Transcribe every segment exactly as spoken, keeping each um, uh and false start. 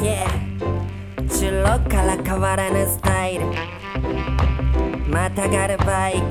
Yeah 中路から変わらぬスタイルまたがるバイク、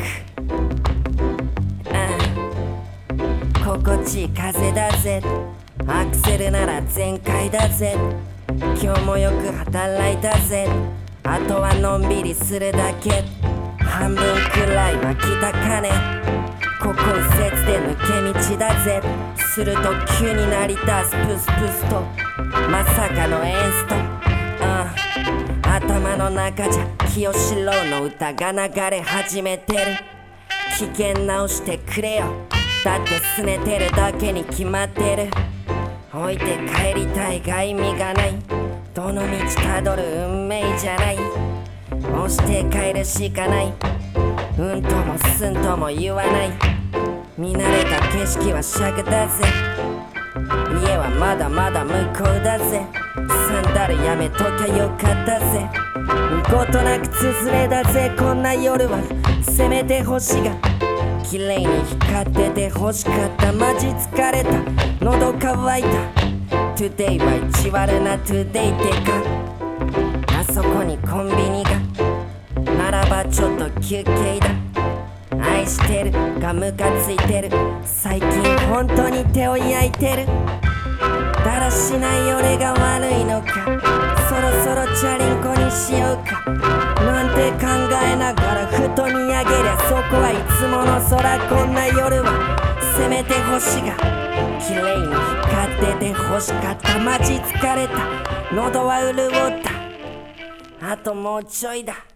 うん、心地いい風だぜアクセルなら全開だぜ今日もよく働いたぜあとはのんびりするだけ半分くらいは来たかねここ右折で抜け道だぜすると急に鳴り出すプスプスとまさかのエンスト、うん、頭の中じゃ清志郎の歌が流れ始めてる機嫌直してくれよだって拗ねてるだけに決まってる置いて帰りたいが意味がないどの道たどる運命じゃない押して帰るしかないうんともすんとも言わない見慣れた景色は尺だぜ家はまだまだ向こうだぜサンダルやめときゃよかったぜごとなくつづれだぜこんな夜はせめて星が綺麗に光ってて欲しかったマジ疲れた喉乾いた Today は意地悪な Today ってかあそこにコンビニがならばちょっと休憩だ愛してるがムカついてる最近本当に手を焼いてるだらしない俺が悪いのかそろそろチャリンコにしようかなんて考えながらふと見上げりゃそこはいつもの空こんな夜はせめて星が綺麗に光ってて欲しかったマジ疲れた喉は潤ったあともうちょいだ